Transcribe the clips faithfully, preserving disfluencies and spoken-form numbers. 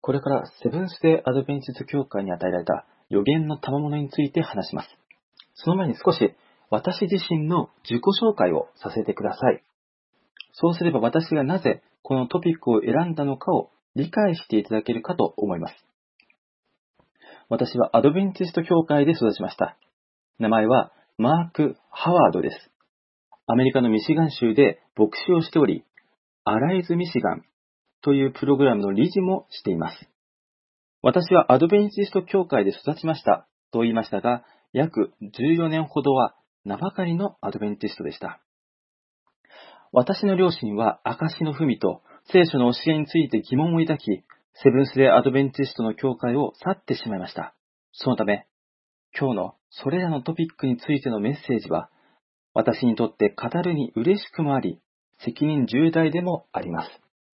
これからセブンスデーアドベンチスト教会に与えられた予言の賜物について話します。その前に少し私自身の自己紹介をさせてください。そうすれば私がなぜこのトピックを選んだのかを理解していただけるかと思います。私はアドベンチスト教会で育ちました。名前はマーク・ハワードです。アメリカのミシガン州で牧師をしており、アライズ・ミシガンというプログラムの理事もしています。私はアドベンチスト教会で育ちましたと言いましたが、約じゅうよねんほどは名ばかりのアドベンチストでした。私の両親は証の文と聖書の教えについて疑問を抱き、セブンスデーアドベンチストの教会を去ってしまいました。そのため、今日のそれらのトピックについてのメッセージは、私にとって語るに嬉しくもあり、責任重大でもあります。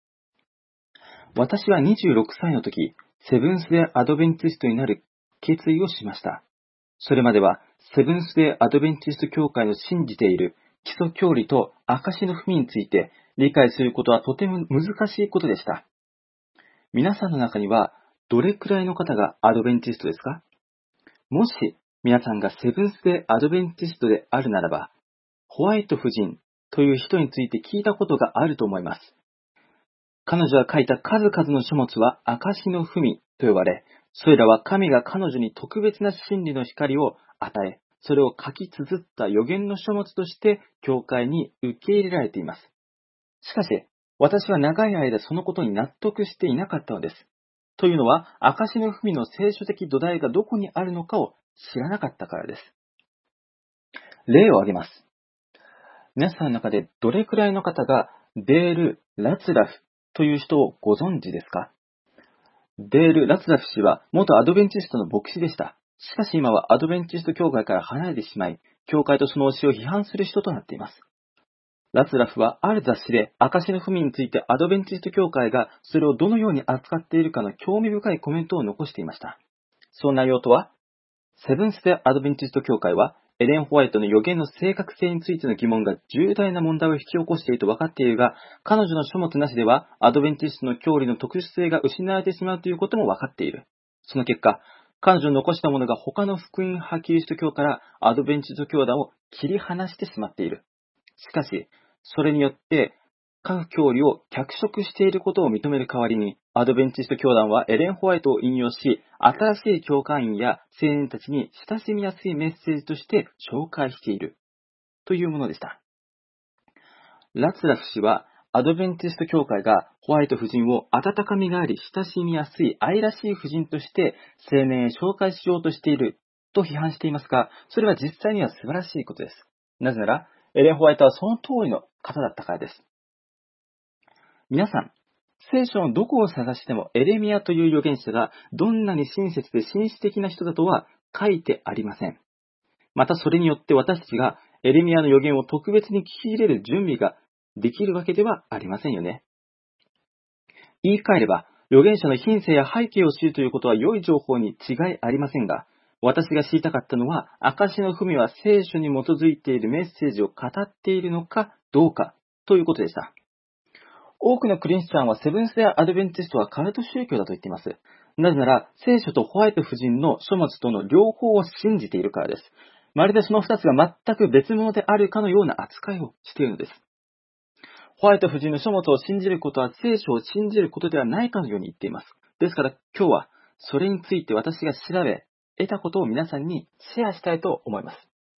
私はにじゅうろくさいの時、セブンスデーアドベンチストになる決意をしました。それまでは、セブンスデーアドベンチスト教会の信じている基礎教理と証の文について理解することはとても難しいことでした。皆さんの中には、どれくらいの方がアドベンチストですか？もし、皆さんがセブンスデーアドベンチストであるならば、ホワイト夫人という人について聞いたことがあると思います。彼女が書いた数々の書物は証の文と呼ばれ、それらは神が彼女に特別な真理の光を与え、それを書き綴った予言の書物として教会に受け入れられています。しかし、私は長い間そのことに納得していなかったのです。というのは、証の文の聖書的土台がどこにあるのかを知らなかったからです。例を挙げます。皆さんの中でどれくらいの方がデール・ラツラフという人をご存知ですか？デール・ラツラフ氏は元アドベンチストの牧師でした。しかし今はアドベンチスト教会から離れてしまい、教会とその教えを批判する人となっています。ラツラフはある雑誌で証の文についてアドベンチスト教会がそれをどのように扱っているかの興味深いコメントを残していました。その内容とは、セブンスデーアドベンチスト教会はエレン・ホワイトの予言の正確性についての疑問が重大な問題を引き起こしていると分かっているが、彼女の書物なしではアドベンチストの教理の特殊性が失われてしまうということも分かっている。その結果、彼女の残したものが他の福音派キリスト教からアドベンチスト教団を切り離してしまっている。しかし、それによって各教理を脚色していることを認める代わりに、アドベンチスト教団はエレン・ホワイトを引用し、新しい教会員や青年たちに親しみやすいメッセージとして紹介しているというものでした。ラツラフ氏は、アドベンチスト教会がホワイト夫人を温かみがあり親しみやすい愛らしい夫人として青年へ紹介しようとしていると批判していますが、それは実際には素晴らしいことです。なぜなら、エレン・ホワイトはその通りの方だったからです。皆さん、聖書のどこを探してもエレミヤという預言者がどんなに親切で紳士的な人だとは書いてありません。またそれによって私たちがエレミヤの預言を特別に聞き入れる準備ができるわけではありませんよね。言い換えれば、預言者の品性や背景を知るということは良い情報に違いありませんが、私が知りたかったのは、証の文は聖書に基づいているメッセージを語っているのかどうかということでした。多くのクリスチャンはセブンスデーアドベンチストはカルト宗教だと言っています。なぜなら、聖書とホワイト夫人の書物との両方を信じているからです。まるでその二つが全く別物であるかのような扱いをしているのです。ホワイト夫人の書物を信じることは聖書を信じることではないかのように言っています。ですから今日はそれについて私が調べ、得たことを皆さんにシェアしたいと思います。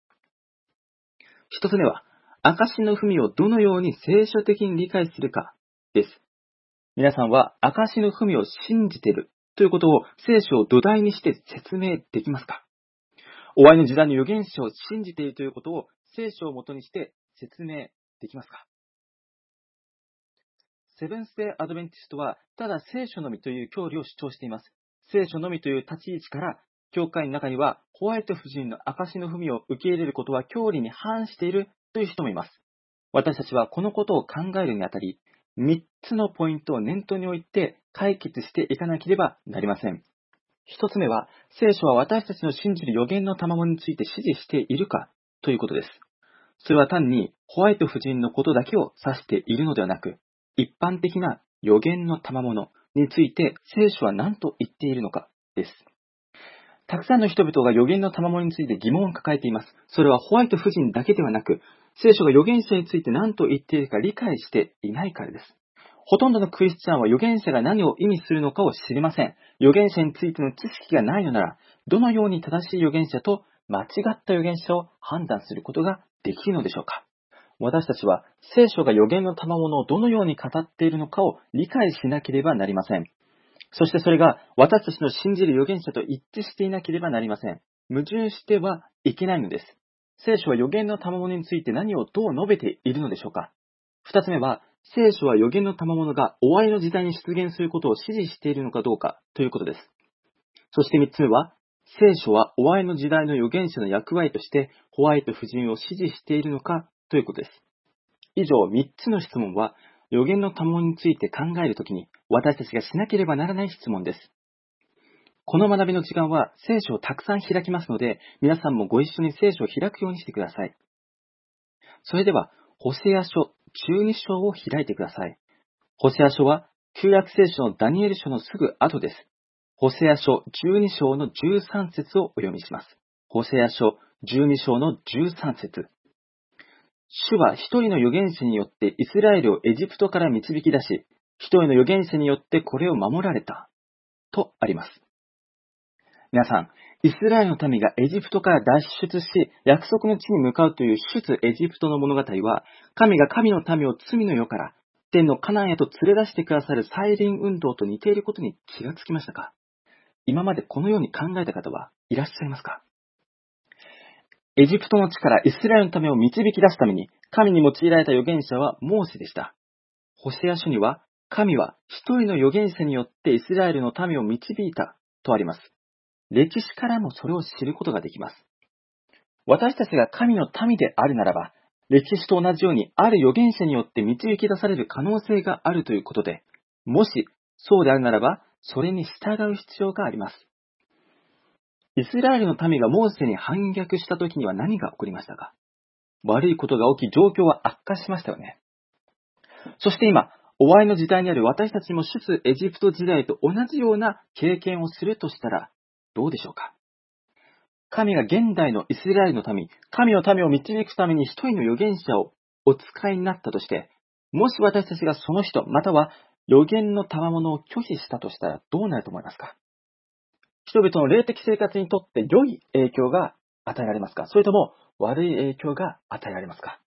一つ目は、証の文をどのように聖書的に理解するかです。皆さんは証の文を信じているということを聖書を土台にして説明できますか？終わりの時代の預言者を信じているということを聖書をもとにして説明できますか？セブンスデーアドベンチストはただ聖書のみという教理を主張しています。聖書のみという立ち位置から教会の中にはホワイト夫人の証の文を受け入れることは教理に反しているという人もいます。私たちはこのことを考えるにあたり、みっつのポイントを念頭に置いて解決していかなければなりません。一つ目は、聖書は私たちの信じる預言の賜物について指示しているかということです。それは単にホワイト夫人のことだけを指しているのではなく、一般的な預言の賜物、 について聖書は何と言っているのかです。たくさんの人々が預言の賜物について疑問を抱えています。それはホワイト夫人だけではなく、聖書が預言者について何と言っているか理解していないからです。ほとんどのクリスチャンは預言者が何を意味するのかを知りません。預言者についての知識がないのなら、どのように正しい預言者と間違った預言者を判断することができるのでしょうか。私たちは聖書が預言の賜物をどのように語っているのかを理解しなければなりません。そしてそれが私たちの信じる預言者と一致していなければなりません。矛盾してはいけないのです。聖書は預言の賜物について何をどう述べているのでしょうか。二つ目は、聖書は預言の賜物が終わりの時代に出現することを指示しているのかどうかということです。そして三つ目は、聖書は終わりの時代の預言者の役割としてホワイト夫人を指示しているのかということです。以上三つの質問は、預言の賜物について考えるときに私たちがしなければならない質問です。この学びの時間は聖書をたくさん開きますので、皆さんもご一緒に聖書を開くようにしてください。それでは、ホセア書じゅうに章を開いてください。ホセア書は旧約聖書のダニエル書のすぐ後です。ホセア書じゅうに章のじゅうさん節をお読みします。ホセア書じゅうに章のじゅうさん節。主は一人の預言者によってイスラエルをエジプトから導き出し、一人の預言者によってこれを守られた。とあります。皆さん、イスラエルの民がエジプトから脱出し、約束の地に向かうという出エジプトの物語は、神が神の民を罪の世から、天のカナンへと連れ出してくださる再臨運動と似ていることに気がつきましたか？今までこのように考えた方はいらっしゃいますか？エジプトの地からイスラエルの民を導き出すために、神に用いられた預言者はモーセでした。ホセア書には、神は一人の預言者によってイスラエルの民を導いたとあります。歴史からもそれを知ることができます。私たちが神の民であるならば、歴史と同じようにある預言者によって導き出される可能性があるということで、もしそうであるならば、それに従う必要があります。イスラエルの民がモーセに反逆した時には何が起こりましたか？悪いことが起き、状況は悪化しましたよね。そして今、終わりの時代にある私たちも出エジプト時代と同じような経験をするとしたら、どうでしょうか？神が現代のイスラエルの民、神の民を導くために一人の預言者をお使いになったとして、もし私たちがその人、または預言の賜物を拒否したとしたらどうなると思いますか？人々の霊的生活にとって良い影響が与えられますか？それとも悪い影響が与えられますか？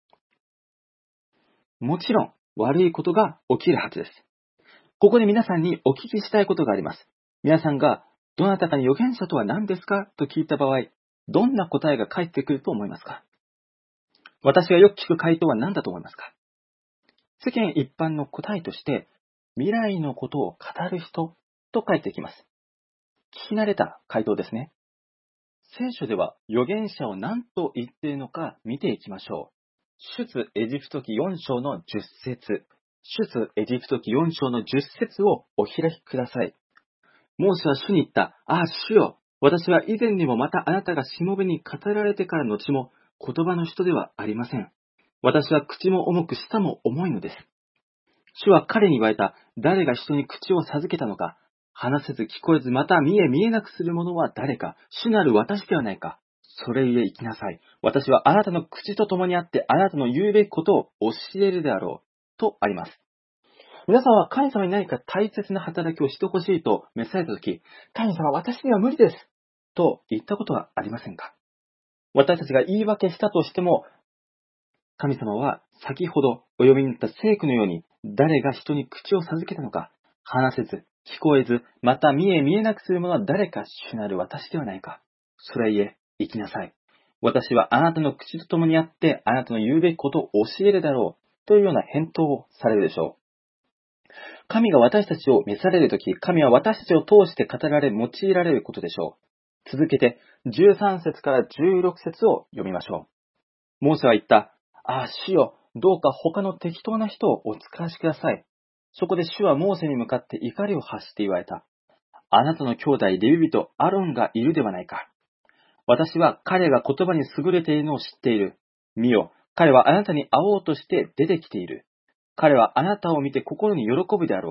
もちろん悪いことが起きるはずです。ここで皆さんにお聞きしたいことがあります。皆さんがどなたかに預言者とは何ですかと聞いた場合、どんな答えが返ってくると思いますか？私がよく聞く回答は何だと思いますか？世間一般の答えとして、未来のことを語る人と返ってきます。聞き慣れた回答ですね。聖書では預言者を何と言っているのか見ていきましょう。出エジプト記よん章のじゅっ節。出エジプト記よん章のじゅっ節をお開きください。モーセは主に言った。ああ、主よ。私は以前にもまたあなたがしもべに語られてからの後も言葉の人ではありません。私は口も重く舌も重いのです。主は彼に言われた。誰が人に口を授けたのか。話せず聞こえずまた見え見えなくする者は誰か。主なる私ではないか。それゆえ行きなさい。私はあなたの口と共にあってあなたの言うべきことを教えるであろう。とあります。皆さんは神様に何か大切な働きをしてほしいと召されたとき、神様私には無理です。と言ったことはありませんか？私たちが言い訳したとしても、神様は先ほどお読みになった聖句のように、誰が人に口を授けたのか、話せず、聞こえず、また見え見えなくする者は誰か主なる私ではないか。それゆえ、行きなさい。私はあなたの口と共にあって、あなたの言うべきことを教えるだろう。というような返答をされるでしょう。神が私たちを召されるとき、神は私たちを通して語られ、用いられることでしょう。続けて、じゅうさん節からじゅうろく節を読みましょう。モーセは言った。ああ、主よ、どうか他の適当な人をお使わしください。そこで主はモーセに向かって怒りを発して言われた。あなたの兄弟レビ人アロンがいるではないか。私は彼が言葉に優れているのを知っている。見よ、彼はあなたに会おうとして出てきている。彼はあなたを見て心に喜ぶであろう。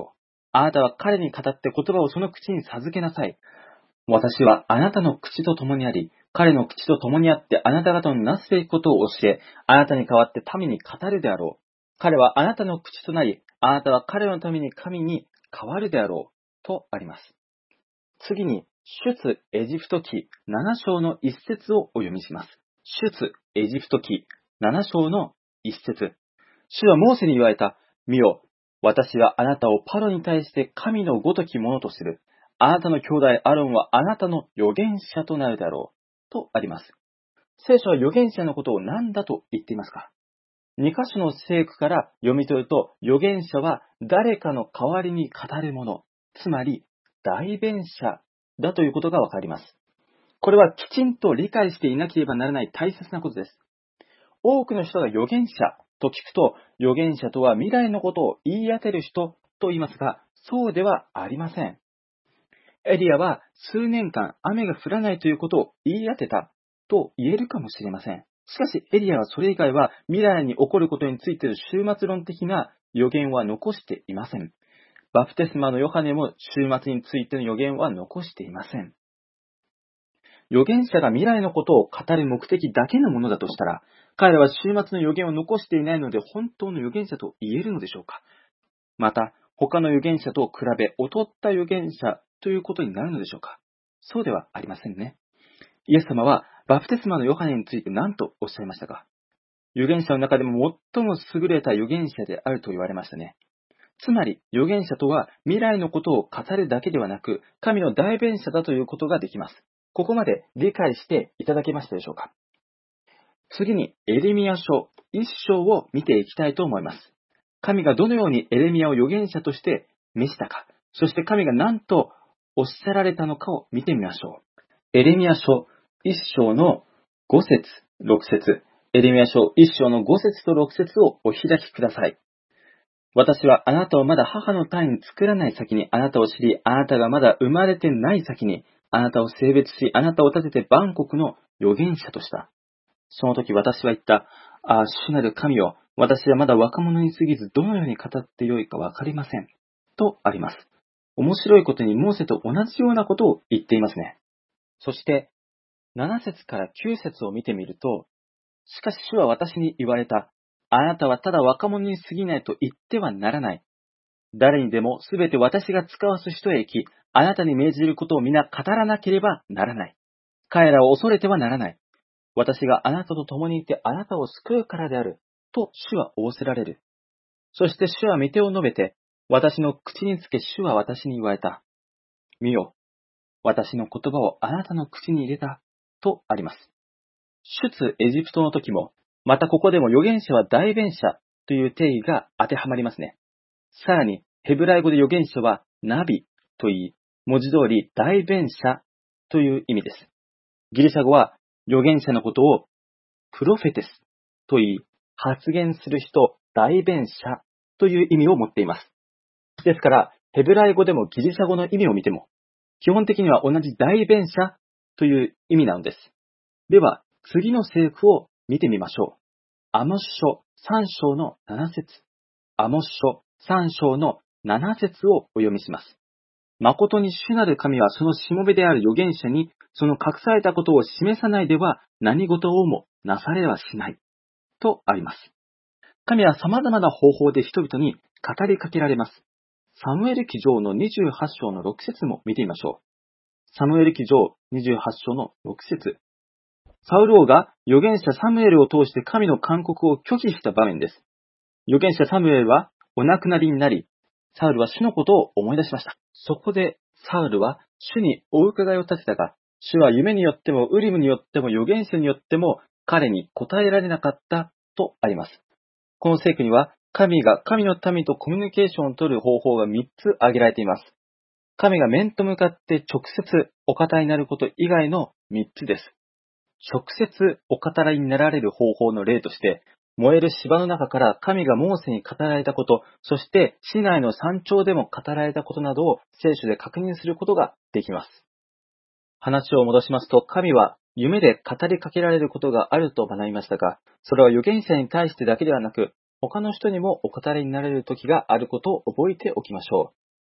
あなたは彼に語って言葉をその口に授けなさい。私はあなたの口と共にあり、彼の口と共にあってあなた方のなすべきことを教え、あなたに代わって民に語るであろう。彼はあなたの口となり、あなたは彼のために神に変わるであろう。とあります。次に、出エジプト記なな章の一節をお読みします。出エジプト記なな章の一節。主はモーセに言われた。見よ、私はあなたをパロに対して神のごときものとする。あなたの兄弟アロンはあなたの預言者となるだろう。とあります。聖書は預言者のことを何だと言っていますか？に箇所の聖句から読み取ると、預言者は誰かの代わりに語るもの、つまり代弁者だということがわかります。これはきちんと理解していなければならない大切なことです。多くの人が預言者と聞くと、預言者とは未来のことを言い当てる人と言いますが、そうではありません。エリアは数年間雨が降らないということを言い当てたと言えるかもしれません。しかしエリアはそれ以外は未来に起こることについての終末論的な予言は残していません。バプテスマのヨハネも終末についての予言は残していません。預言者が未来のことを語る目的だけのものだとしたら、彼らは終末の予言を残していないので本当の預言者と言えるのでしょうか？また、他の預言者と比べ劣った預言者ということになるのでしょうか？そうではありませんね。イエス様はバプテスマのヨハネについて何とおっしゃいましたか？預言者の中でも最も優れた預言者であると言われましたね。つまり、預言者とは未来のことを語るだけではなく、神の代弁者だということができます。ここまで理解していただけましたでしょうか？次に、エレミヤ書一章を見ていきたいと思います。神がどのようにエレミヤを預言者として召したか、そして神が何とおっしゃられたのかを見てみましょう。エレミヤ書一章のご節、ろく節。エレミヤ書一章のご節とろく節をお開きください。私はあなたをまだ母の胎に作らない先にあなたを知り、あなたがまだ生まれてない先にあなたを性別し、あなたを立てて万国の預言者とした。その時私は言った。ああ、主なる神よ、私はまだ若者に過ぎず、どのように語ってよいかわかりません。とあります。面白いことにモーセと同じようなことを言っていますね。そして、なな節からきゅう節を見てみると、しかし主は私に言われた。あなたはただ若者に過ぎないと言ってはならない。誰にでもすべて私が使わす人へ行き、あなたに命じることを皆語らなければならない。彼らを恐れてはならない。私があなたと共にいてあなたを救うからである。と主は仰せられる。そして主は御手を述べて、私の口につけ主は私に言われた。見よ、私の言葉をあなたの口に入れた。とあります。出エジプトの時も、またここでも預言者は代弁者という定義が当てはまりますね。さらに、ヘブライ語で預言者はナビと言い、文字通り代弁者という意味です。ギリシャ語は預言者のことをプロフェテスと言い、発言する人、代弁者という意味を持っています。ですから、ヘブライ語でもギリシャ語の意味を見ても、基本的には同じ代弁者という意味なのです。では、次の聖句を見てみましょう。アモス書さん章のなな節。アモス書さん章のなな節をお読みします。誠に主なる神はそのしもべである預言者にその隠されたことを示さないでは何事をもなされはしない。とあります。神は様々な方法で人々に語りかけられます。サムエル記上のにじゅうはち章のろく節も見てみましょう。サムエル記上にじゅうはち章のろく節。サウル王が預言者サムエルを通して神の勧告を拒否した場面です。預言者サムエルはお亡くなりになり、サウルは主のことを思い出しました。そこでサウルは主にお伺いを立てたが、主は夢によってもウリムによっても預言者によっても彼に答えられなかったとあります。この聖句には神が神の民とコミュニケーションを取る方法がみっつ挙げられています。神が面と向かって直接お語りになること以外のみっつです。直接お語りになられる方法の例として、燃える芝の中から神がモーセに語られたこと、そして市内の山頂でも語られたことなどを聖書で確認することができます。話を戻しますと、神は夢で語りかけられることがあると学びましたが、それは預言者に対してだけではなく、他の人にもお語りになれる時があることを覚えておきましょう。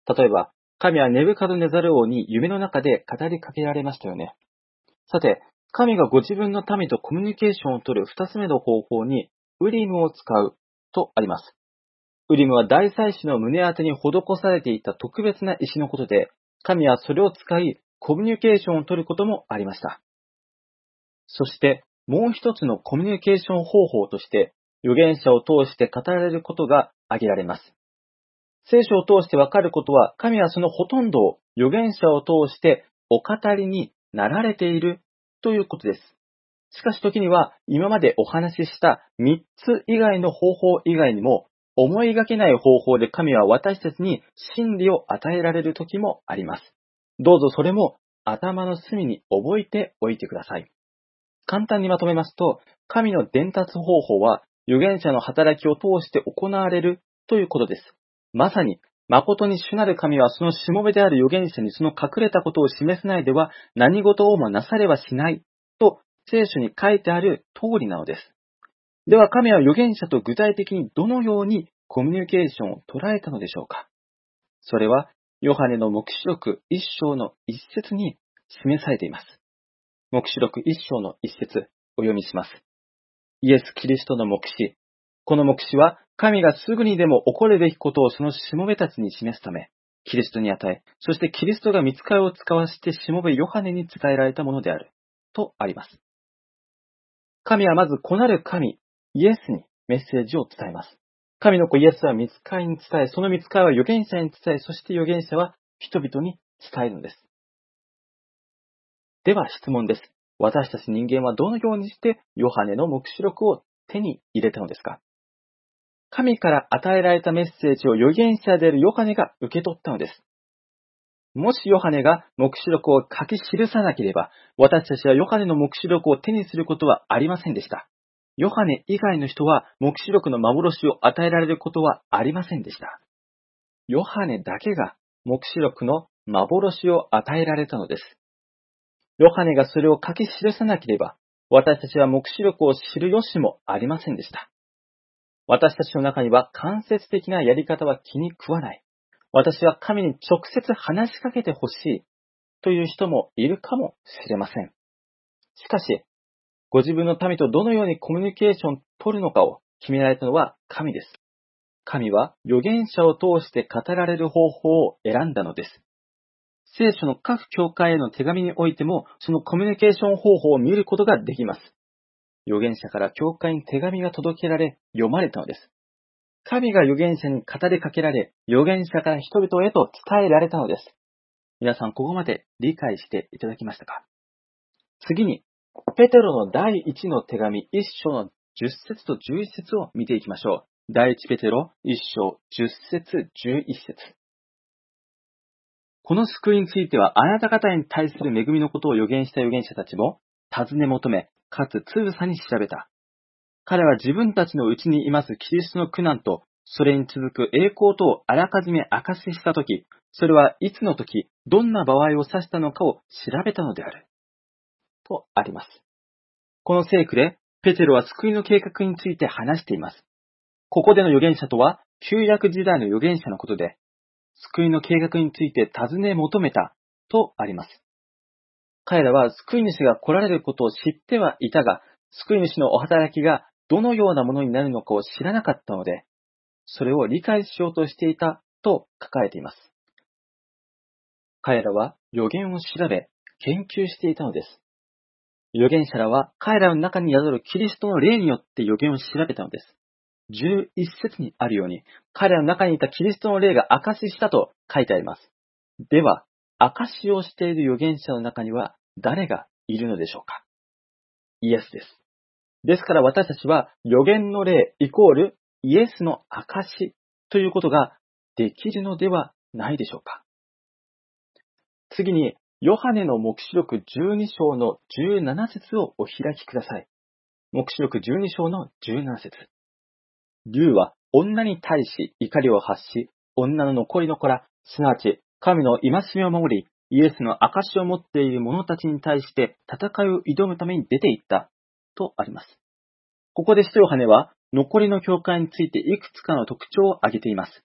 例えば、神はネブカドネザル王に夢の中で語りかけられましたよね。さて、神がご自分の民とコミュニケーションを取る二つ目の方法に、ウリムを使うとあります。ウリムは大祭司の胸当てに施されていた特別な石のことで、神はそれを使い、コミュニケーションを取ることもありました。そして、もう一つのコミュニケーション方法として、預言者を通して語られることが挙げられます。聖書を通してわかることは、神はそのほとんどを預言者を通してお語りになられているということです。しかし時には、今までお話ししたみっつ以外の方法以外にも、思いがけない方法で神は私たちに真理を与えられる時もあります。どうぞそれも頭の隅に覚えておいてください。簡単にまとめますと、神の伝達方法は預言者の働きを通して行われるということです。まさに、誠に主なる神はそのしもべである預言者にその隠れたことを示せないでは何事をもなされはしないと聖書に書いてある通りなのです。では神は預言者と具体的にどのようにコミュニケーションを捉えたのでしょうか。それはヨハネの黙示録一章の一節に示されています。黙示録一章の一節お読みします。イエス・キリストの黙示。この黙示は神がすぐにでも起こるべきことをそのしもべたちに示すため、キリストに与え、そしてキリストが御使いを使わしてしもべヨハネに伝えられたものである、とあります。神はまず子なる神、イエスにメッセージを伝えます。神の子イエスは御使いに伝え、その御使いは預言者に伝え、そして預言者は人々に伝えるのです。では質問です。私たち人間はどのようにしてヨハネの黙示録を手に入れたのですか？神から与えられたメッセージを預言者であるヨハネが受け取ったのです。もしヨハネが黙示録を書き記さなければ、私たちはヨハネの黙示録を手にすることはありませんでした。ヨハネ以外の人は黙示録の幻を与えられることはありませんでした。ヨハネだけが黙示録の幻を与えられたのです。ヨハネがそれを書き記さなければ、私たちは黙示録を知る由もありませんでした。私たちの中には間接的なやり方は気に食わない。私は神に直接話しかけてほしいという人もいるかもしれません。しかし、ご自分の民とどのようにコミュニケーションを取るのかを決められたのは神です。神は預言者を通して語られる方法を選んだのです。聖書の各教会への手紙においても、そのコミュニケーション方法を見ることができます。預言者から教会に手紙が届けられ、読まれたのです。神が預言者に語りかけられ、預言者から人々へと伝えられたのです。皆さん、ここまで理解していただきましたか？次に、ペテロの第一の手紙一章のじゅっ節とじゅういち節を見ていきましょう。第一ペテロ一章じゅっ節じゅういち節。この救いについては、あなた方に対する恵みのことを預言した預言者たちも尋ね求め、かつつぶさに調べた。彼は自分たちのうちにいますキリストの苦難と、それに続く栄光とをあらかじめ証ししたとき、それはいつのとき、どんな場合を指したのかを調べたのである。とあります。この聖句で、ペテロは救いの計画について話しています。ここでの預言者とは、旧約時代の預言者のことで、救いの計画について尋ね求めたとあります。彼らは救い主が来られることを知ってはいたが、救い主のお働きがどのようなものになるのかを知らなかったので、それを理解しようとしていたと書かれています。彼らは預言を調べ、研究していたのです。預言者らは彼らの中に宿るキリストの霊によって預言を調べたのです。じゅういち節にあるように、彼らの中にいたキリストの霊が証ししたと書いてあります。では、証しをしている預言者の中には誰がいるのでしょうか？イエスです。ですから私たちは預言の霊イコールイエスの証しということができるのではないでしょうか？次に、ヨハネの黙示録じゅうに章のじゅうなな節をお開きください。黙示録じゅうに章のじゅうなな節。竜は女に対し怒りを発し、女の残りの子ら、すなわち神の戒めを守り、イエスの証を持っている者たちに対して戦いを挑むために出て行った、とあります。ここで使徒ヨハネは、残りの教会についていくつかの特徴を挙げています。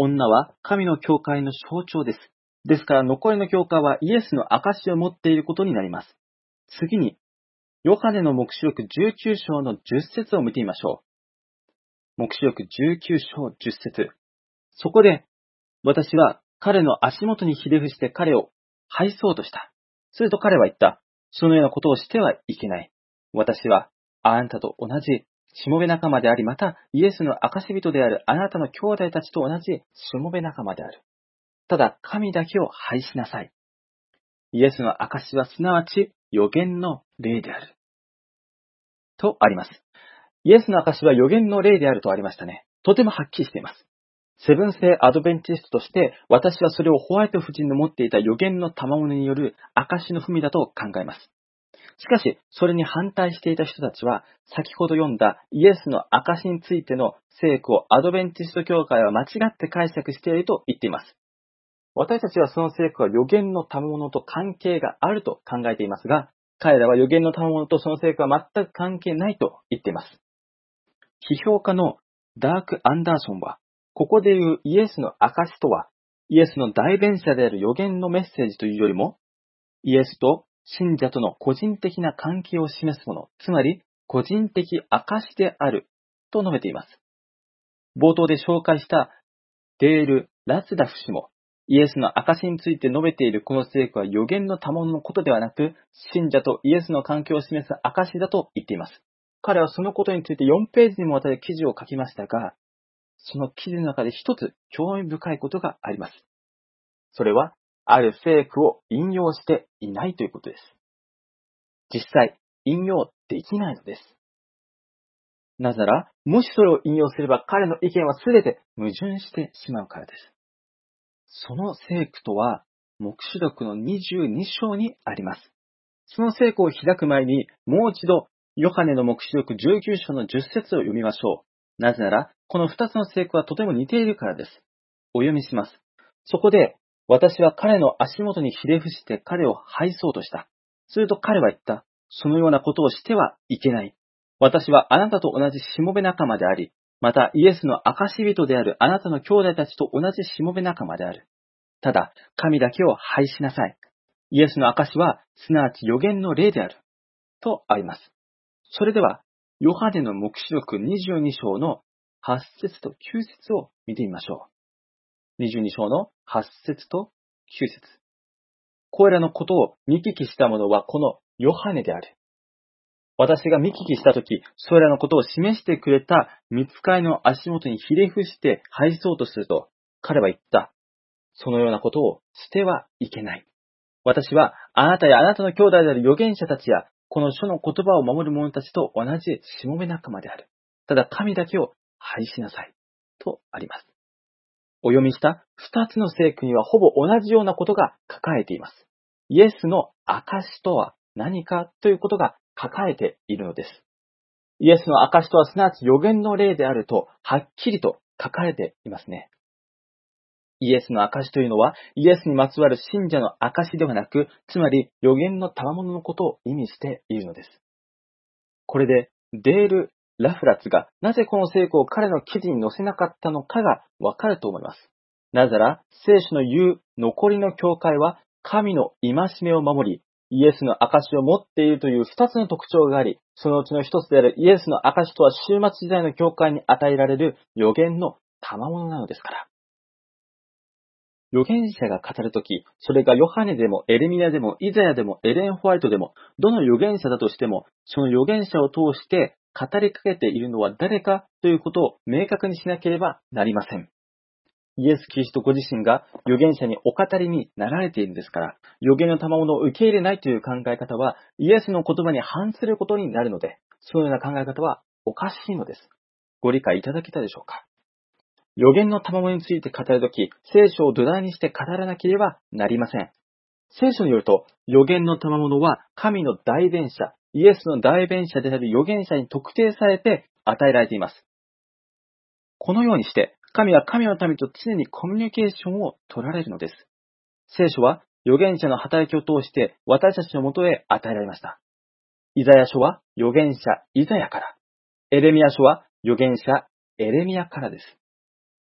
女は神の教会の象徴です。ですから残りの教会はイエスの証を持っていることになります。次に、ヨハネの黙示録じゅうきゅう章のじゅっ節を見てみましょう。黙示録じゅうきゅう章じゅっ節。そこで、私は彼の足元にひれ伏して彼を拝そうとした。すると彼は言った。そのようなことをしてはいけない。私はあなたと同じしもべ仲間であり、またイエスの証人であるあなたの兄弟たちと同じしもべ仲間である。ただ神だけを拝しなさい。イエスの証はすなわち預言の霊である。とあります。イエスの証は預言の霊であるとありましたね。とてもはっきりしています。セブンセイアドベンチストとして、私はそれをホワイト夫人の持っていた預言の賜物による証の文だと考えます。しかし、それに反対していた人たちは、先ほど読んだイエスの証についての聖句をアドベンチスト教会は間違って解釈していると言っています。私たちはその聖句は預言の賜物と関係があると考えていますが、彼らは預言の賜物とその聖句は全く関係ないと言っています。批評家のダーク・アンダーソンは、ここでいうイエスの証とは、イエスの代弁者である預言のメッセージというよりも、イエスと信者との個人的な関係を示すもの、つまり個人的証であると述べています。冒頭で紹介したデール・ラスダフ氏も、イエスの証について述べているこの聖句は預言の賜物のことではなく、信者とイエスの関係を示す証だと言っています。彼はそのことについてよんページにもわたる記事を書きましたが、その記事の中で一つ興味深いことがあります。それは、ある聖句を引用していないということです。実際、引用できないのです。なぜなら、もしそれを引用すれば彼の意見はすべて矛盾してしまうからです。その聖句とは、黙示録のにじゅうに章にあります。その聖句を開く前に、もう一度、ヨハネの黙示録じゅうきゅう章のじゅっ節を読みましょう。なぜなら、この二つの聖句はとても似ているからです。お読みします。そこで、私は彼の足元にひれ伏して彼を拝そうとした。すると彼は言った。そのようなことをしてはいけない。私はあなたと同じしもべ仲間であり、またイエスの証人であるあなたの兄弟たちと同じしもべ仲間である。ただ、神だけを拝しなさい。イエスの証は、すなわち預言の霊である。とあります。それでは、ヨハネの黙示録にじゅうに章のはち節ときゅう節を見てみましょう。にじゅうに章のはち節ときゅう節。これらのことを見聞きした者はこのヨハネである。私が見聞きしたとき、それらのことを示してくれた御使いの足元にひれ伏して拝そうとすると、彼は言った。そのようなことをしてはいけない。私はあなたやあなたの兄弟である預言者たちや、この書の言葉を守る者たちと同じしもべ仲間である。ただ神だけを拝しなさい。とあります。お読みした二つの聖句にはほぼ同じようなことが書かれています。イエスの証とは何かということが書かれているのです。イエスの証とはすなわち預言の霊であるとはっきりと書かれていますね。イエスの証というのは、イエスにまつわる信者の証ではなく、つまり預言の賜物のことを意味しているのです。これで、デール・ラフラッツがなぜこの聖句を彼の記事に載せなかったのかがわかると思います。なぜなら、聖書の言う残りの教会は、神の戒めを守り、イエスの証を持っているという二つの特徴があり、そのうちの一つであるイエスの証とは終末時代の教会に与えられる預言の賜物なのですから。預言者が語るとき、それがヨハネでもエレミアでもイザヤでもエレン・ホワイトでも、どの預言者だとしても、その預言者を通して語りかけているのは誰かということを明確にしなければなりません。イエス・キリストご自身が預言者にお語りになられているんですから、預言の賜物を受け入れないという考え方は、イエスの言葉に反することになるので、そのような考え方はおかしいのです。ご理解いただけたでしょうか。預言の賜物について語るとき、聖書を土台にして語らなければなりません。聖書によると、預言の賜物は神の代弁者、イエスの代弁者である預言者に特定されて与えられています。このようにして、神は神の民と常にコミュニケーションを取られるのです。聖書は預言者の働きを通して私たちのもとへ与えられました。イザヤ書は預言者イザヤから、エレミヤ書は預言者エレミヤからです。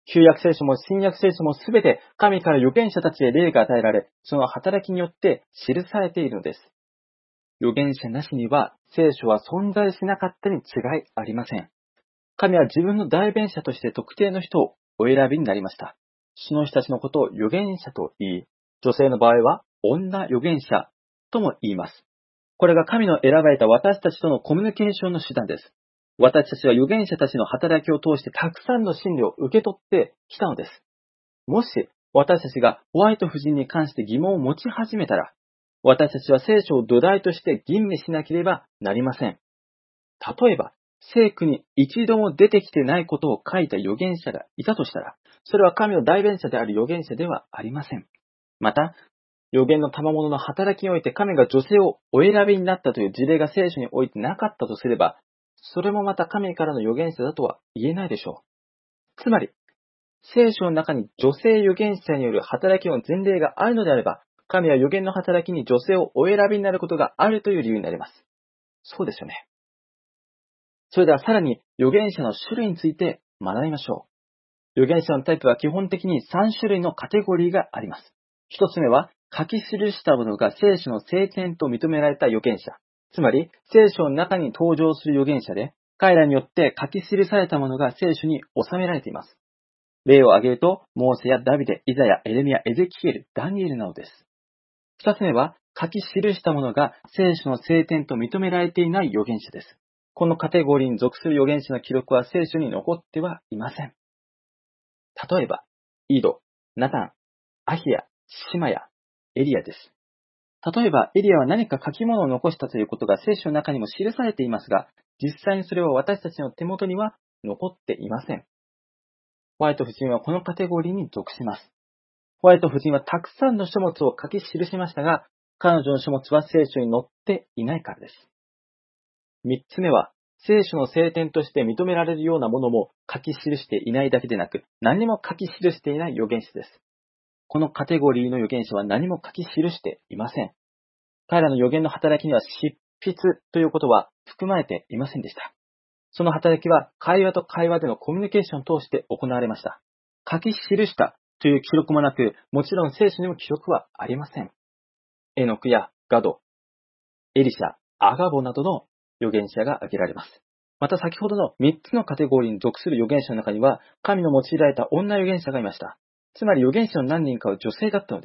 旧約聖書も新約聖書もすべて神から預言者たちへ霊が与えられ、その働きによって記されているのです。預言者なしには聖書は存在しなかったに違いありません。神は自分の代弁者として特定の人をお選びになりました。その人たちのことを預言者と言い、女性の場合は女預言者とも言います。これが神の選ばれた私たちとのコミュニケーションの手段です。私たちは預言者たちの働きを通してたくさんの真理を受け取ってきたのです。もし私たちがホワイト夫人に関して疑問を持ち始めたら、私たちは聖書を土台として吟味しなければなりません。例えば、聖句に一度も出てきてないことを書いた預言者がいたとしたら、それは神の代弁者である預言者ではありません。また、預言の賜物の働きにおいて神が女性をお選びになったという事例が聖書においてなかったとすれば、それもまた神からの預言者だとは言えないでしょう。つまり、聖書の中に女性預言者による働きの前例があるのであれば、神は預言の働きに女性をお選びになることがあるという理由になります。そうですよね。それではさらに預言者の種類について学びましょう。預言者のタイプは基本的にさん種類のカテゴリーがあります。一つ目は、書き記したものが聖書の聖典と認められた預言者。つまり、聖書の中に登場する預言者で、彼らによって書き記されたものが聖書に収められています。例を挙げると、モーセやダビデ、イザヤ、エレミヤ、エゼキエル、ダニエルなどです。二つ目は、書き記したものが聖書の聖典と認められていない預言者です。このカテゴリーに属する預言者の記録は聖書に残ってはいません。例えば、イド、ナタン、アヒヤ、シマヤ、エリアです。例えば、エリアは何か書き物を残したということが聖書の中にも記されていますが、実際にそれは私たちの手元には残っていません。ホワイト夫人はこのカテゴリーに属します。ホワイト夫人はたくさんの書物を書き記しましたが、彼女の書物は聖書に載っていないからです。三つ目は、聖書の聖典として認められるようなものも書き記していないだけでなく、何も書き記していない預言者です。このカテゴリーの預言者は何も書き記していません。彼らの預言の働きには執筆ということは含まれていませんでした。その働きは会話と会話でのコミュニケーションを通して行われました。書き記したという記録もなく、もちろん聖書にも記録はありません。エノクやガド、エリシャ、アガボなどの預言者が挙げられます。また先ほどのみっつのカテゴリーに属する預言者の中には、神の用いられた女預言者がいました。つまり預言者の何人かは女性だったのです。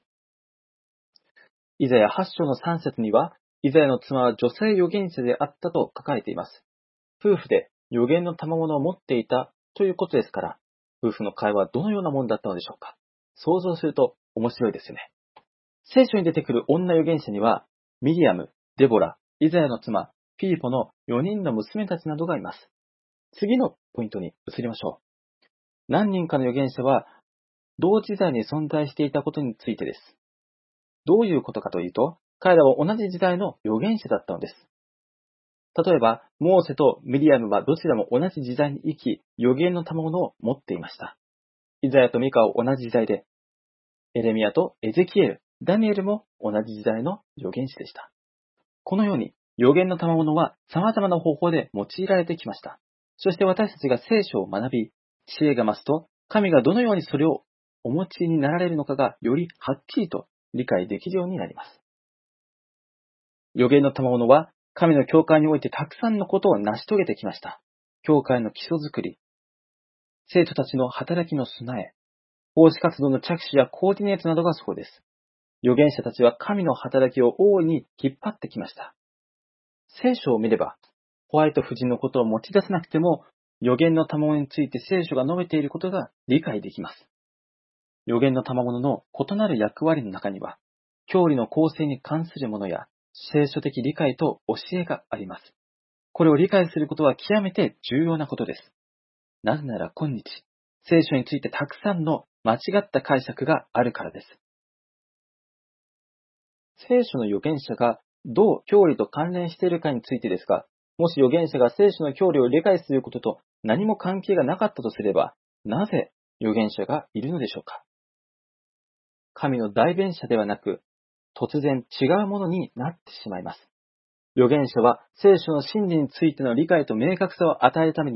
イザヤはち章のさん節には、イザヤの妻は女性預言者であったと書かれています。夫婦で預言の賜物を持っていたということですから、夫婦の会話はどのようなものだったのでしょうか。想像すると面白いですよね。聖書に出てくる女預言者には、ミリアム、デボラ、イザヤの妻、ピリポのよにんの娘たちなどがいます。次のポイントに移りましょう。何人かの預言者は同時代に存在していたことについてです。どういうことかというと、彼らは同じ時代の預言者だったのです。例えば、モーセとミリアムはどちらも同じ時代に生き、預言の賜物を持っていました。イザヤとミカは同じ時代で、エレミヤとエゼキエル、ダニエルも同じ時代の預言者でした。このように、預言の賜物は様々な方法で用いられてきました。そして私たちが聖書を学び、知恵が増すと、神がどのようにそれをお持ちになられるのかがよりはっきりと理解できるようになります。預言の賜物は神の教会においてたくさんのことを成し遂げてきました。教会の基礎づくり、生徒たちの働きの備え、奉仕活動の着手やコーディネートなどがそうです。預言者たちは神の働きを大いに引っ張ってきました。聖書を見れば、ホワイト夫人のことを持ち出せなくても、預言の賜物について聖書が述べていることが理解できます。預言の賜物の異なる役割の中には、教理の構成に関するものや、聖書的理解と教えがあります。これを理解することは極めて重要なことです。なぜなら今日、聖書についてたくさんの間違った解釈があるからです。聖書の預言者がどう教理と関連しているかについてですが、もし預言者が聖書の教理を理解することと何も関係がなかったとすれば、なぜ預言者がいるのでしょうか。神の代弁者ではなく、突然違うものになってしまいます。預言者は聖書の真理についての理解と明確さを与えるために、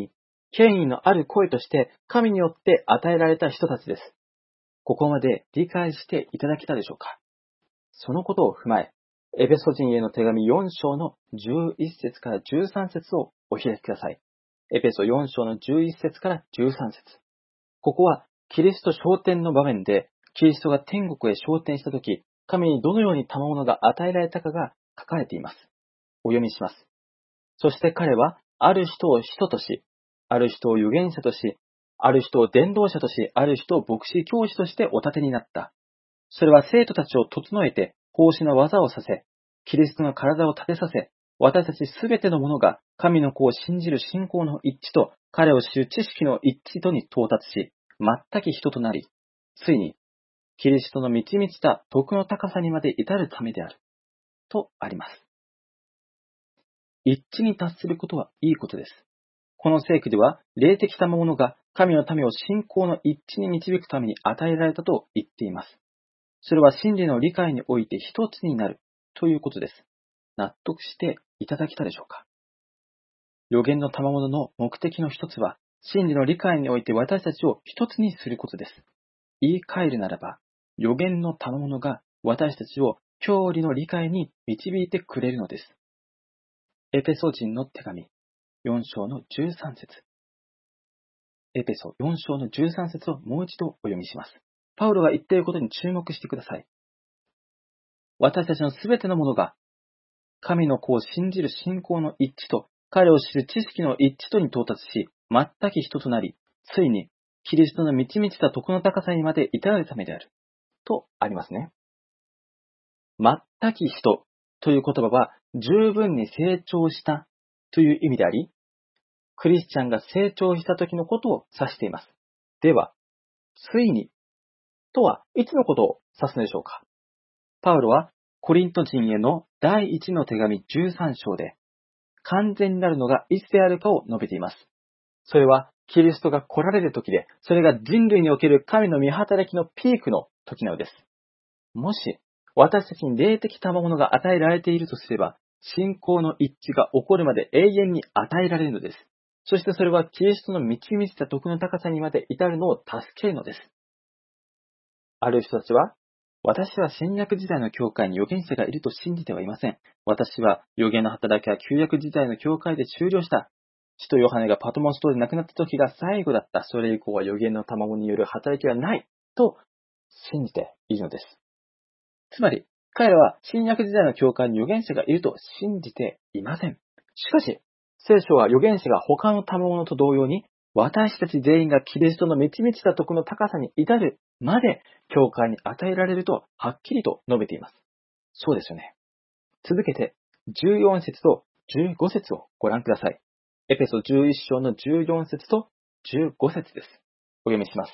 権威のある声として神によって与えられた人たちです。ここまで理解していただけたでしょうか。そのことを踏まえ、エペソ人への手紙よん章のじゅういっ節からじゅうさん節をお開きください。エペソよん章のじゅういっ節からじゅうさん節。ここはキリスト昇天の場面で、キリストが天国へ昇天したとき、神にどのように賜物が与えられたかが書かれています。お読みします。そして彼は、ある人を使徒とし、ある人を預言者とし、ある人を伝道者とし、ある人を牧師教師としてお立てになった。それは生徒たちを整えて、奉仕の技をさせ、キリストの体を立てさせ、私たちすべての者が神の子を信じる信仰の一致と、彼を知る知識の一致とに到達し、全き人となり、ついに、キリストの満ち満ちた徳の高さにまで至るためである。とあります。一致に達することはいいことです。この聖句では、霊的賜物が神の民を信仰の一致に導くために与えられたと言っています。それは真理の理解において一つになるということです。納得していただけたでしょうか。預言の賜物の目的の一つは、真理の理解において私たちを一つにすることです。言い換えるならば、預言の賜物が私たちを教理の理解に導いてくれるのです。エペソ人の手紙よん章のじゅうさん節。エペソよん章のじゅうさん節をもう一度お読みします。パウロが言っていることに注目してください。私たちのすべてのものが、神の子を信じる信仰の一致と、彼を知る知識の一致とに到達し、全き人となり、ついに、キリストの満ち満ちた徳の高さにまで至るためである。とありますね。全き人という言葉は、十分に成長したという意味であり、クリスチャンが成長した時のことを指しています。では、ついに、とはいつのことを指すのでしょうか。パウロはコリント人への第一の手紙じゅうさん章で、完全になるのがいつであるかを述べています。それはキリストが来られる時で、それが人類における神の御働きのピークの時なのです。もし私たちに霊的賜物が与えられているとすれば、信仰の一致が起こるまで永遠に与えられるのです。そしてそれはキリストの満ち満ちた徳の高さにまで至るのを助けるのです。ある人たちは、私は新約時代の教会に預言者がいると信じてはいません。私は預言の働きは旧約時代の教会で終了した。使徒ヨハネがパトモス島で亡くなった時が最後だった。それ以降は預言の賜物による働きはない。と信じているのです。つまり、彼らは新約時代の教会に預言者がいると信じていません。しかし、聖書は預言者が他の賜物と同様に、私たち全員がキリストの満ち満ちた徳の高さに至るまで、教会に与えられるとはっきりと述べています。そうですよね。続けて、じゅうよん節とじゅうご節をご覧ください。エペソじゅういち章のじゅうよん節とじゅうご節です。お読みします。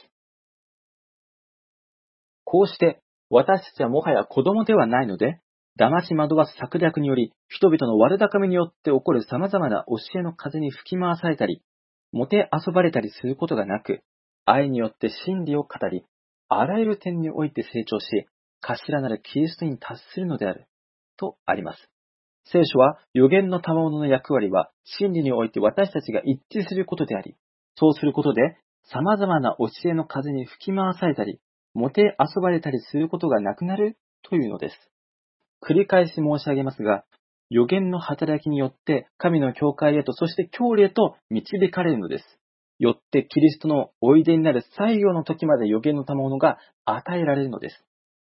こうして、私たちはもはや子供ではないので、騙し惑わす策略により、人々の悪巧みによって起こる様々な教えの風に吹き回されたり、もて遊ばれたりすることがなく、愛によって真理を語り、あらゆる点において成長し、頭なるキリストに達するのである。とあります。聖書は預言の賜物の役割は真理において私たちが一致することであり、そうすることで様々な教えの風に吹き回されたり、もて遊ばれたりすることがなくなるというのです。繰り返し申し上げますが、預言の働きによって神の教会へと、そして教理へと導かれるのです。よってキリストのおいでになる最後の時まで預言の賜物が与えられるのです。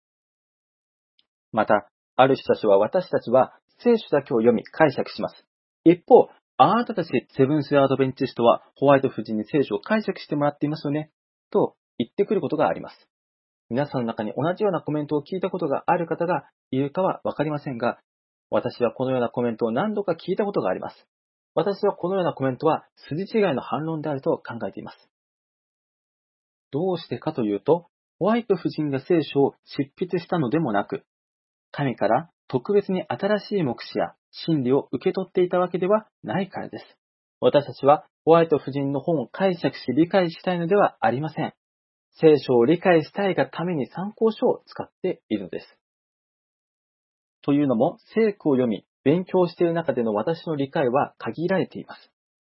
また、ある人たちは私たちは聖書だけを読み解釈します。一方、あなたたちセブンス・アドベンチストはホワイト夫人に聖書を解釈してもらっていますよね、と言ってくることがあります。皆さんの中に同じようなコメントを聞いたことがある方がいるかはわかりませんが、私はこのようなコメントを何度か聞いたことがあります。私はこのようなコメントは筋違いの反論であると考えています。どうしてかというと、ホワイト夫人が聖書を執筆したのでもなく、神から特別に新しい目視や真理を受け取っていたわけではないからです。私たちはホワイト夫人の本を解釈し理解したいのではありません。聖書を理解したいがために参考書を使っているのです。というのも、聖句を読み、勉強している中での私の理解は限られています。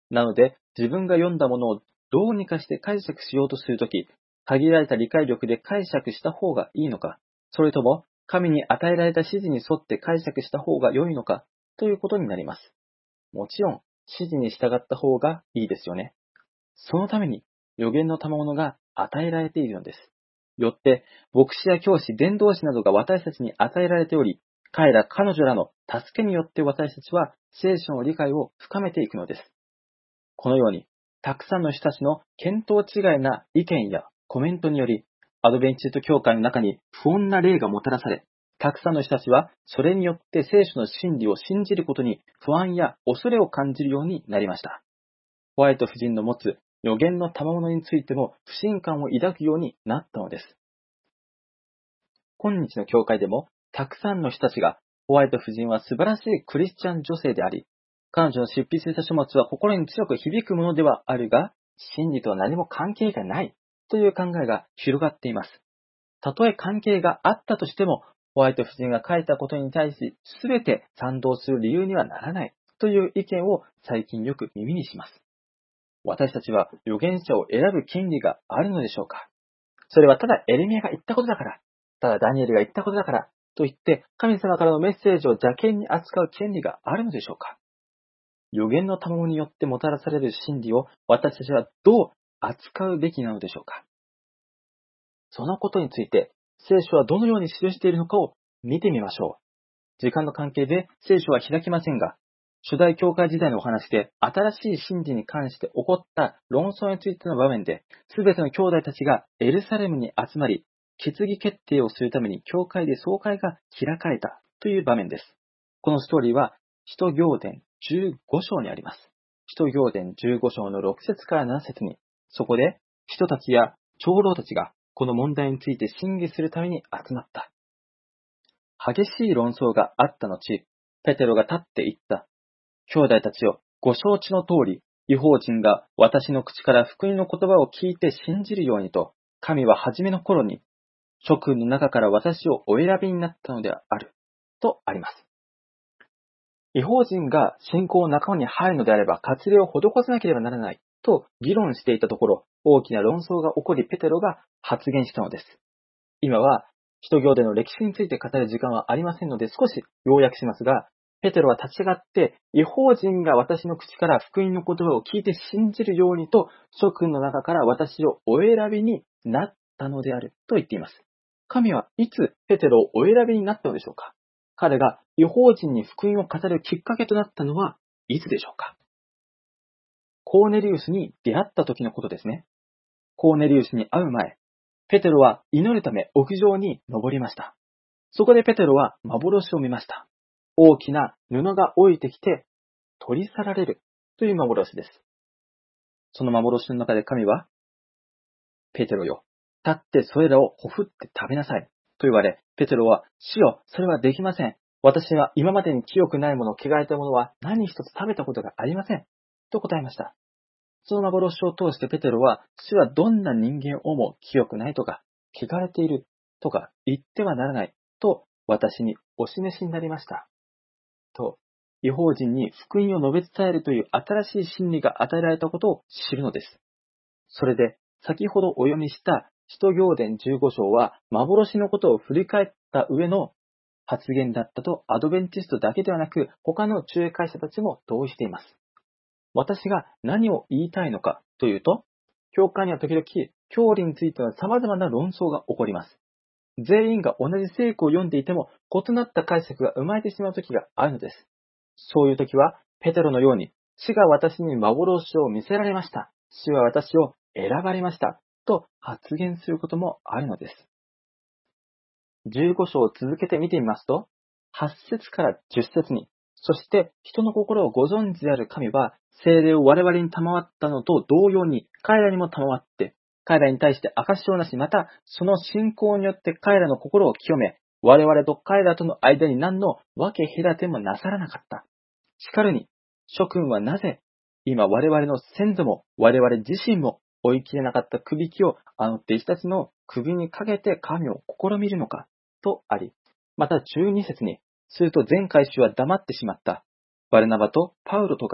なので、自分が読んだものをどうにかして解釈しようとするとき、限られた理解力で解釈した方がいいのか、それとも神に与えられた指示に沿って解釈した方が良いのか、ということになります。もちろん、指示に従った方がいいですよね。そのために、予言の賜物が与えられているのです。よって、牧師や教師、伝道師などが私たちに与えられており、彼ら彼女らの助けによって私たちは聖書の理解を深めていくのです。このように、たくさんの人たちの見当違いな意見やコメントにより、アドベンチスト教会の中に不穏な霊がもたらされ、たくさんの人たちはそれによって聖書の真理を信じることに不安や恐れを感じるようになりました。ホワイト夫人の持つ予言の賜物についても不信感を抱くようになったのです。今日の教会でもたくさんの人たちがホワイト夫人は素晴らしいクリスチャン女性であり、彼女の執筆した書物は心に強く響くものではあるが、真理とは何も関係がないという考えが広がっています。たとえ関係があったとしても、ホワイト夫人が書いたことに対し全て賛同する理由にはならないという意見を最近よく耳にします。私たちは預言者を選ぶ権利があるのでしょうか？それはただエレミヤが言ったことだから、ただダニエルが言ったことだからと言って神様からのメッセージを邪険に扱う権利があるのでしょうか？預言の賜物によってもたらされる真理を私たちはどう扱うべきなのでしょうか？そのことについて聖書はどのように記しているのかを見てみましょう。時間の関係で聖書は開きませんが、初代教会時代のお話で新しい真理に関して起こった論争についての場面で、すべての兄弟たちがエルサレムに集まり、決議決定をするために教会で総会が開かれたという場面です。このストーリーは使徒行伝じゅうご章にあります。使徒行伝じゅうご章のろく節からなな節に、そこで人たちや長老たちがこの問題について審議するために集まった。激しい論争があった後、ペテロが立って言った。兄弟たちよ、ご承知の通り、異邦人が私の口から福音の言葉を聞いて信じるようにと、神は初めの頃に、諸君の中から私をお選びになったのである、とあります。異邦人が信仰の仲間に入るのであれば、割礼を施さなければならない、と議論していたところ、大きな論争が起こり、ペテロが発言したのです。今は、使徒行伝の歴史について語る時間はありませんので、少し要約しますが、ペテロは立ち上がって、異邦人が私の口から福音の言葉を聞いて信じるようにと、諸君の中から私をお選びになったのであると言っています。神はいつペテロをお選びになったのでしょうか？彼が異邦人に福音を語るきっかけとなったのはいつでしょうか？コーネリウスに出会った時のことですね。コーネリウスに会う前、ペテロは祈るため屋上に登りました。そこでペテロは幻を見ました。大きな布が降りてきて取り去られるという幻です。その幻の中で神は、ペテロよ、立ってそれらをほふって食べなさいと言われ、ペテロは、主よ、それはできません。私は今までに清くないもの、汚れたものは何一つ食べたことがありません。と答えました。その幻を通してペテロは、主はどんな人間をも清くないとか、汚れているとか言ってはならないと私にお示しになりました。と、異邦人に福音を述べ伝えるという新しい真理が与えられたことを知るのです。それで、先ほどお読みした使徒行伝じゅうご章は、幻のことを振り返った上の発言だったとアドベンチストだけではなく、他の仲介者たちも同意しています。私が何を言いたいのかというと、教会には時々、教理については様々な論争が起こります。全員が同じ聖句を読んでいても、異なった解釈が生まれてしまう時があるのです。そういう時は、ペテロのように、主が私に幻を見せられました。主は私を選ばれました。と発言することもあるのです。じゅうご章を続けて見てみますと、はち節からじゅっ節に、そして人の心をご存知である神は、聖霊を我々に賜ったのと同様に、彼らにも賜って、彼らに対して証しをなし、またその信仰によって彼らの心を清め、我々と彼らとの間に何の分け隔てもなさらなかった。しかるに、諸君はなぜ、今我々の先祖も我々自身も追い切れなかったくびきをあの弟子たちの首にかけて神を試みるのか、とあり、またじゅうに節に、すると全会衆は黙ってしまった。バルナバとパウロとが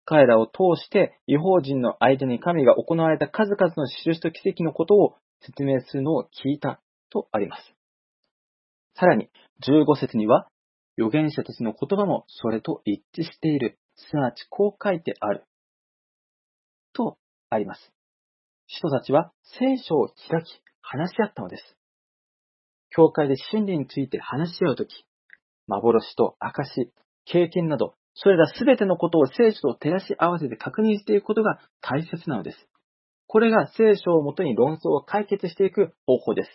彼らを通して違法人の間に神が行われた数々の印と奇跡のことを説明するのを聞いたとあります。さらにじゅうご節には、預言者たちの言葉もそれと一致している、すなわちこう書いてあるとあります。使徒たちは聖書を開き話し合ったのです。教会で真理について話し合うとき、幻と証、経験など、それらすべてのことを聖書と照らし合わせて確認していくことが大切なのです。これが聖書をもとに論争を解決していく方法です。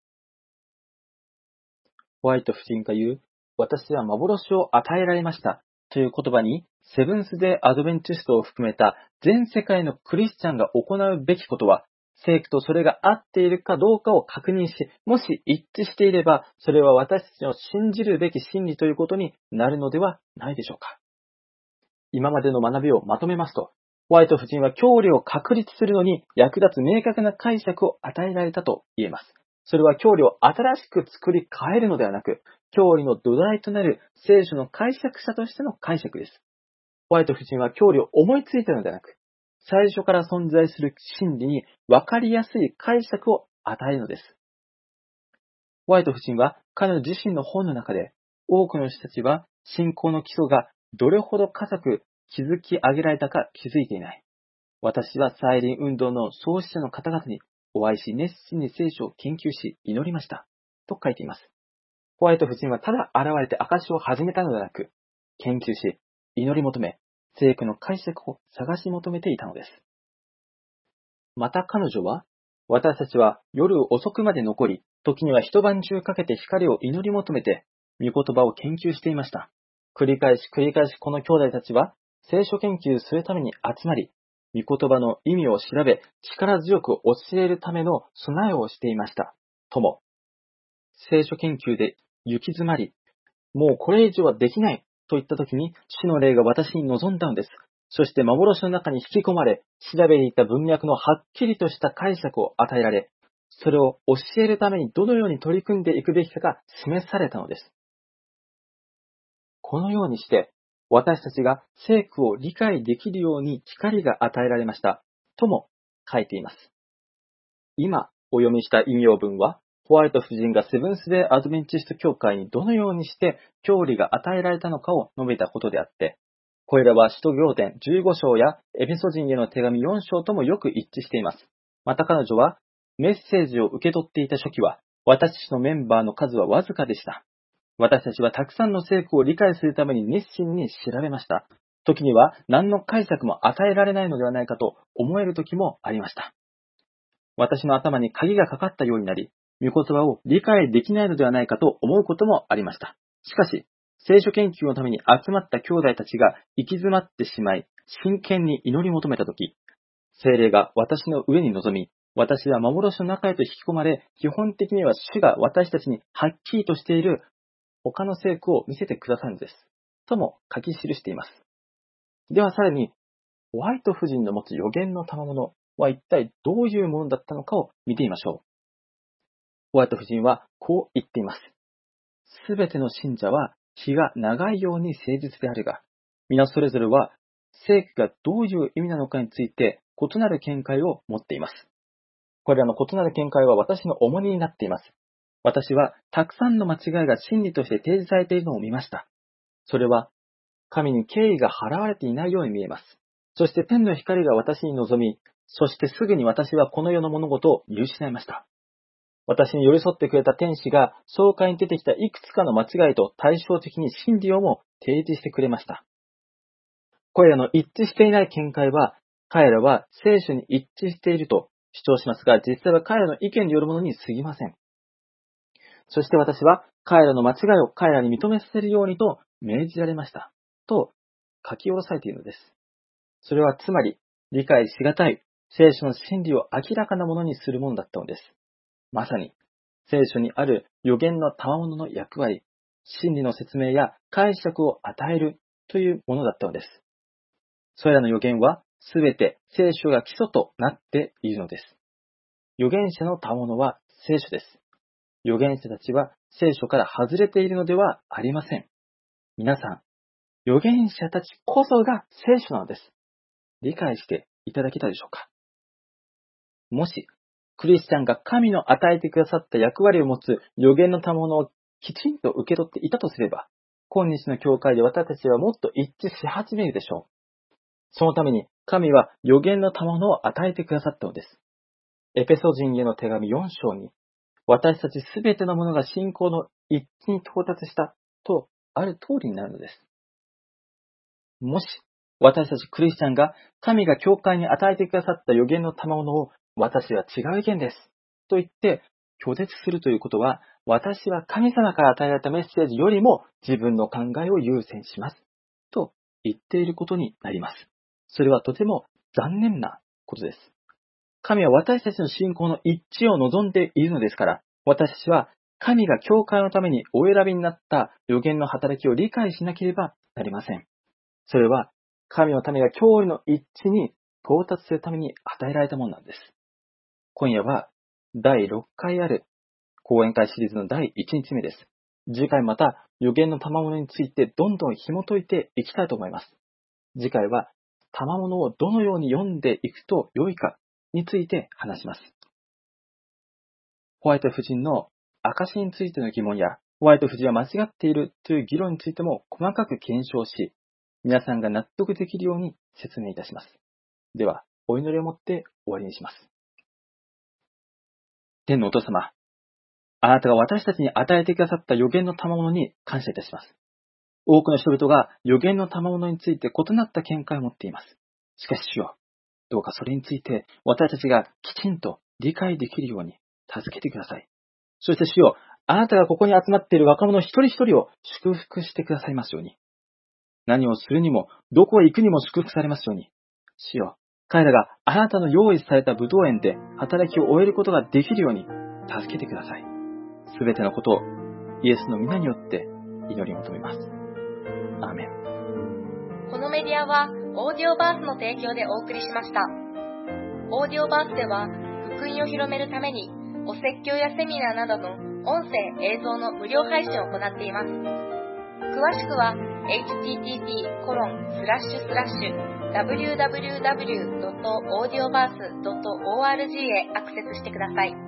ホワイト夫人が言う、私は幻を与えられましたという言葉に、セブンスデーアドベンチストを含めた全世界のクリスチャンが行うべきことは、聖句とそれが合っているかどうかを確認し、もし一致していれば、それは私たちの信じるべき真理ということになるのではないでしょうか。今までの学びをまとめますと、ホワイト夫人は教理を確立するのに役立つ明確な解釈を与えられたと言えます。それは教理を新しく作り変えるのではなく、教理の土台となる聖書の解釈者としての解釈です。ホワイト夫人は教理を思いついたのではなく、最初から存在する真理に分かりやすい解釈を与えるのです。ホワイト夫人は彼女自身の本の中で、多くの人たちは信仰の基礎がどれほど固く築き上げられたか気づいていない。私は再臨運動の創始者の方々にお会いし、熱心に聖書を研究し祈りました。と書いています。ホワイト夫人はただ現れて証を始めたのではなく、研究し、祈り求め、聖句の解釈を探し求めていたのです。また彼女は、私たちは夜遅くまで残り、時には一晩中かけて光を祈り求めて、御言葉を研究していました。繰り返し繰り返しこの兄弟たちは、聖書研究するために集まり、御言葉の意味を調べ、力強く教えるための備えをしていました。とも、聖書研究で行き詰まり、もうこれ以上はできないといったときに、主の霊が私に望んだのです。そして幻の中に引き込まれ、調べていた文脈のはっきりとした解釈を与えられ、それを教えるためにどのように取り組んでいくべきかが示されたのです。このようにして、私たちが聖句を理解できるように光が与えられました。とも書いています。今お読みした引用文は、ホワイト夫人がセブンスデーアドベンチスト教会にどのようにして教理が与えられたのかを述べたことであって、これらは使徒行伝じゅうご章やエペソ人への手紙よん章ともよく一致しています。また彼女は、メッセージを受け取っていた初期は、私たちのメンバーの数はわずかでした。私たちはたくさんの聖句を理解するために熱心に調べました。時には何の解釈も与えられないのではないかと思える時もありました。私の頭に鍵がかかったようになり、御言葉を理解できないのではないかと思うこともありました。しかし、聖書研究のために集まった兄弟たちが行き詰まってしまい、真剣に祈り求めたとき、聖霊が私の上に臨み、私は幻の中へと引き込まれ、基本的には主が私たちにはっきりとしている他の聖句を見せてくださるのです。とも書き記しています。ではさらに、ホワイト夫人の持つ予言の賜物は一体どういうものだったのかを見てみましょう。ホワイト夫人はこう言っています。すべての信者は日が長いように誠実であるが、皆それぞれは聖句がどういう意味なのかについて異なる見解を持っています。これらの異なる見解は私の重荷になっています。私はたくさんの間違いが真理として提示されているのを見ました。それは神に敬意が払われていないように見えます。そして天の光が私に臨み、そしてすぐに私はこの世の物事を見失いました。私に寄り添ってくれた天使が、総会に出てきたいくつかの間違いと対照的に真理をも提示してくれました。これらの一致していない見解は、彼らは聖書に一致していると主張しますが、実際は彼らの意見によるものに過ぎません。そして私は、彼らの間違いを彼らに認めさせるようにと命じられました。と書き下ろされているのです。それはつまり、理解しがたい聖書の真理を明らかなものにするものだったのです。まさに、聖書にある預言の賜物の役割、真理の説明や解釈を与えるというものだったのです。それらの預言は、すべて聖書が基礎となっているのです。預言者の賜物は聖書です。預言者たちは聖書から外れているのではありません。皆さん、預言者たちこそが聖書なのです。 理解していただけたでしょうか。もし、クリスチャンが神の与えてくださった役割を持つ預言の賜物をきちんと受け取っていたとすれば、今日の教会で私たちはもっと一致し始めるでしょう。そのために神は預言の賜物を与えてくださったのです。エペソ人への手紙よん章に、私たちすべてのものが信仰の一致に到達したとある通りになるのです。もし、私たちクリスチャンが神が教会に与えてくださった預言の賜物を私は違う意見ですと言って拒絶するということは、私は神様から与えられたメッセージよりも自分の考えを優先しますと言っていることになります。それはとても残念なことです。神は私たちの信仰の一致を望んでいるのですから、私たちは神が教会のためにお選びになった預言の働きを理解しなければなりません。それは神の民が教理の一致に到達するために与えられたものなんです。今夜はだいろっかいある講演会シリーズのだいいちにちめです。次回また預言の賜物についてどんどん紐解いていきたいと思います。次回は賜物をどのように読んでいくと良いかについて話します。ホワイト夫人の証についての疑問や、ホワイト夫人は間違っているという議論についても細かく検証し、皆さんが納得できるように説明いたします。では、お祈りをもって終わりにします。天のお父様、あなたが私たちに与えてくださった預言の賜物に感謝いたします。多くの人々が預言の賜物について異なった見解を持っています。しかし主よ、どうかそれについて私たちがきちんと理解できるように助けてください。そして主よ、あなたがここに集まっている若者一人一人を祝福してくださいますように。何をするにも、どこへ行くにも祝福されますように。主よ、彼らがあなたの用意された武道園で働きを終えることができるように助けてください。すべてのことをイエスの皆によって祈り求めます。アーメン。 このメディアはオーディオバースの提供でお送りしました。オーディオバースでは福音を広めるためにお説教やセミナーなどの音声・映像の無料配信を行っています。詳しくは エイチティーティーピーコロンスラッシュスラッシュダブリューダブリューダブリュードットオーディオバースドットオーアールジー へアクセスしてください。